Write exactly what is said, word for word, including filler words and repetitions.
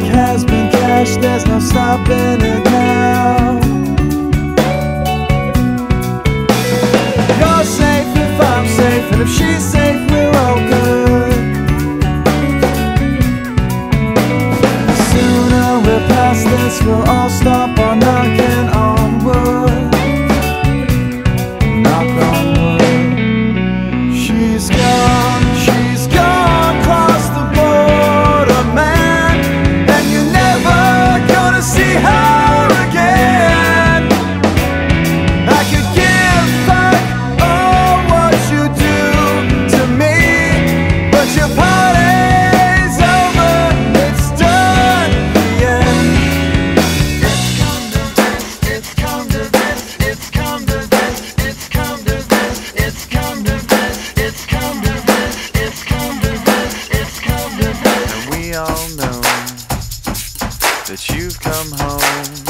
check has been cashed, there's no stopping it now. You're safe if I'm safe, and if she's safe, we're all good. The sooner we're past this, we'll all stop our knocking on wood. Knock on wood. She's gone, she's gone, cross the border, man, and you're never gonna see her again. I could give back all what you do to me, but your party's over, it's done, the end. It's come to this, it's come to this, it's come to this, it's come to this, it's come to this, it's come to this, it's come to this, it's come to this. And we all know that you've come home